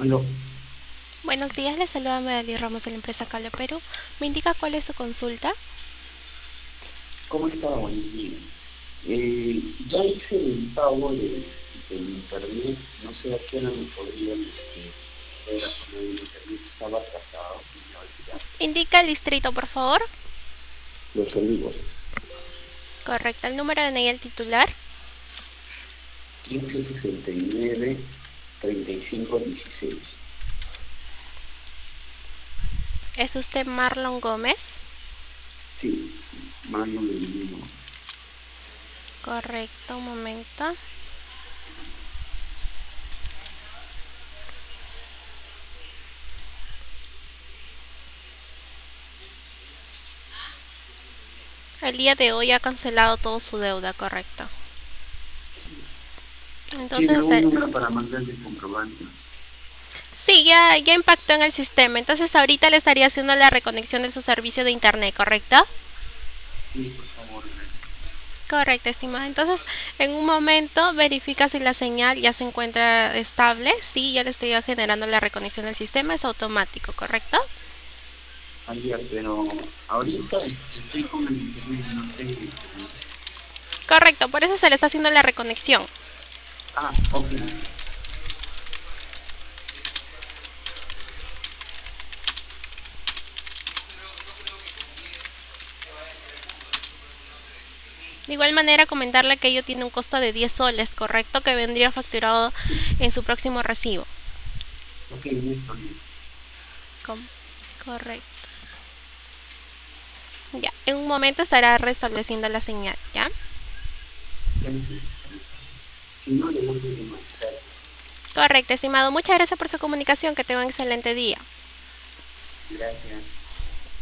Aló, Buenos días, les saluda Medalí Ramos de la empresa Cable Perú. ¿Me indica cuál es su consulta? ¿cómo está? Buenos días. Ya hice el pago del internet, no sé a qué hora me podrían ver con el internet, estaba atrasado y me olvidé. Indica el distrito, por favor. Los Olivos, Correcto, el número de NI del titular. 1569-3516. ¿Es usted Marlon Gómez? Sí, mano del mismo. Correcto, un momento. El día de hoy ha cancelado todo su deuda, correcto. Sí. ¿Tiene Entonces, un número para mandarle el comprobante? sí, ya impactó en el sistema. Entonces, ahorita le estaría haciendo la reconexión de su servicio de internet, ¿correcto? Sí, por favor, gracias. Correcto, estimado. Entonces, en un momento verifica si la señal ya se encuentra estable. Sí, ya le estoy generando la reconexión del sistema, es automático, ¿correcto? Ayer, pero ahorita estoy con el internet, no sé. Correcto, por eso se le está haciendo la reconexión. Ok. De igual manera, comentarle que ello tiene un costo de 10 soles, ¿correcto? Que vendría facturado en su próximo recibo. Ok, no hay problema. Com- Correcto. Ya, en un momento estará restableciendo la señal, ¿ya? Gracias. Si no, le vuelvo a llamar. Gracias. Correcto, estimado. Muchas gracias por su comunicación. Que tenga un excelente día. Gracias.